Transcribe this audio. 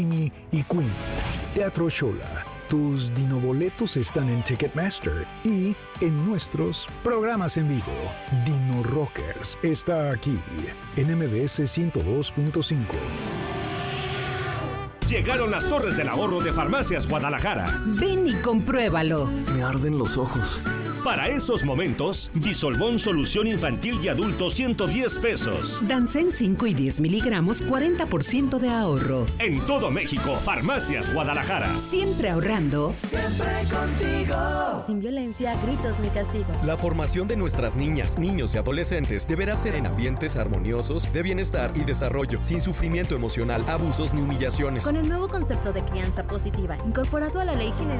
y Queen. Teatro Xola. Tus dinoboletos están en Ticketmaster y en nuestros programas en vivo. Dino Rockers está aquí en MBS 102.5. Llegaron las torres del ahorro de Farmacias Guadalajara. Ven y compruébalo. Me arden los ojos. Para esos momentos, Disolvón Solución Infantil y Adulto 110 pesos. Dansen 5 y 10 miligramos, 40% de ahorro. En todo México, Farmacias Guadalajara. Siempre ahorrando. Siempre contigo. Sin violencia, gritos ni castigos. La formación de nuestras niñas, niños y adolescentes deberá ser en ambientes armoniosos, de bienestar y desarrollo, sin sufrimiento emocional, abusos ni humillaciones. Con el nuevo concepto de crianza positiva, incorporado a la Ley General